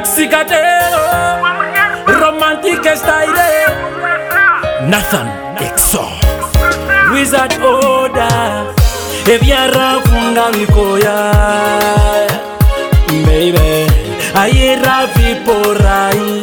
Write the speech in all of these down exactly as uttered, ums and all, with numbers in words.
Cicadero, romantic style. Nathan Exo, Wizard Order. Eviara funga mikoya, baby. Ayera viporai,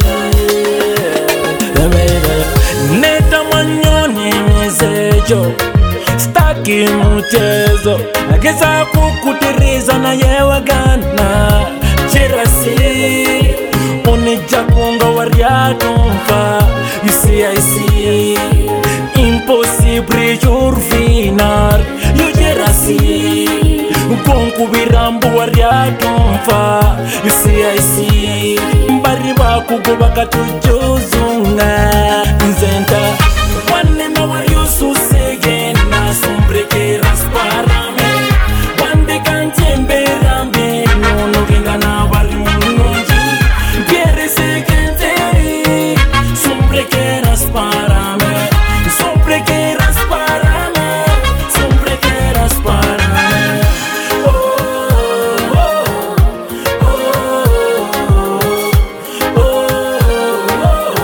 baby. Neta manyoni misejo, staki mchezo. Nageza kukuteriza na yewa gana. Jerasi, unijakunga wariatumfa. You see I see, impossible your final. You jerasi, ukonku birambu wariatumfa. You see I see, mbariba kugubaka tujuzunga. Nzenta, wane mawariusu segena sombreke rasparame. Wande kanjembe rambe nono gengana wari munonji. Piere segenteri, sombreke rasparame. Sombreke rasparame, sombreke rasparame. Oh, oh, oh, oh,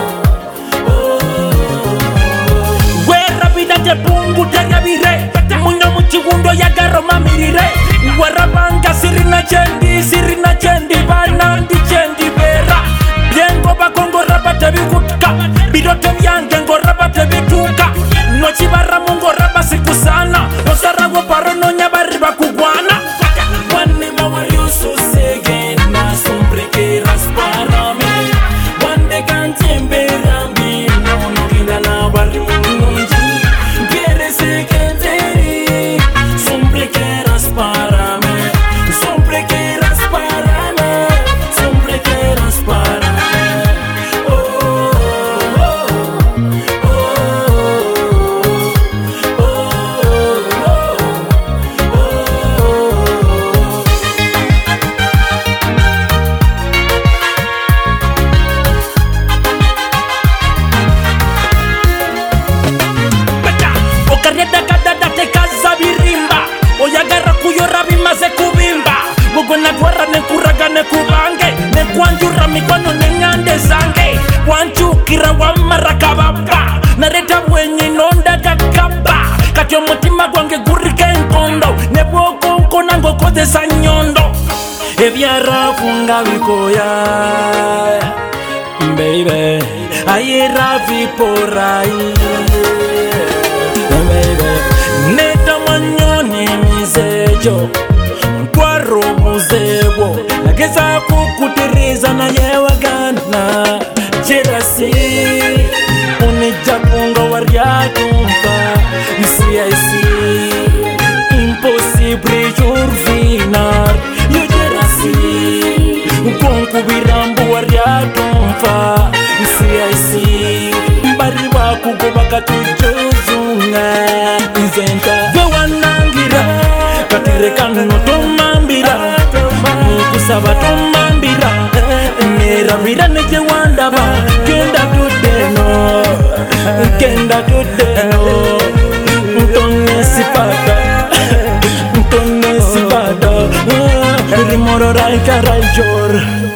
oh. Guerra vida te pungu te rabire. Munya muchigundo ya garo mamirire. Warabanga sirina chendi, sirina chendi banandi chendi bera. Yengo bakongo rabate bikutka, birote byange rabate bituka. Nochi barra mungo raba sikusana, osarago paro nonya bariba kugwana. Wane mawariusu segena sombreke rasparame. Wande kanjembe rambi nono gindana bari munonji. Piere segenteri, sombreke rasparame. Sombreke rasparame, sombreke rasparame. Oh, oh, oh, oh, oh, oh. Okareta kadada te kaza birimba. Oyagara kuyora bimaze kubimba. Mugona gwara ne kuraga ne kubange. Ne kwanjura mikono ne ngande zange. Wanchukira wa marakababa. Nareta mwenye nonda kakaba. Katyo mutima gwange gurike nkondo. Ne bwoko nkona ngokoze sanyondo. Evyara funga vikoya, baby. Ayera viporai, baby. Neta manyoni misejo, kwaro muzebo. Nageza kukuteriza na yewa gana. Jerasi, unijakunga wariatumfa. You see I see, impossible your final. You jerasi, ukonku birambu wariatumfa. You see I see, mbariba kugubaka tujuzunga. Nzenta, vewanangira, katirekano tomambira. Kusaba tomambira, nera vira neje wandaba. Kenda tudeno, kenda tudeno. Ntone sipata, ntone sipata. Rimoro raika raijor.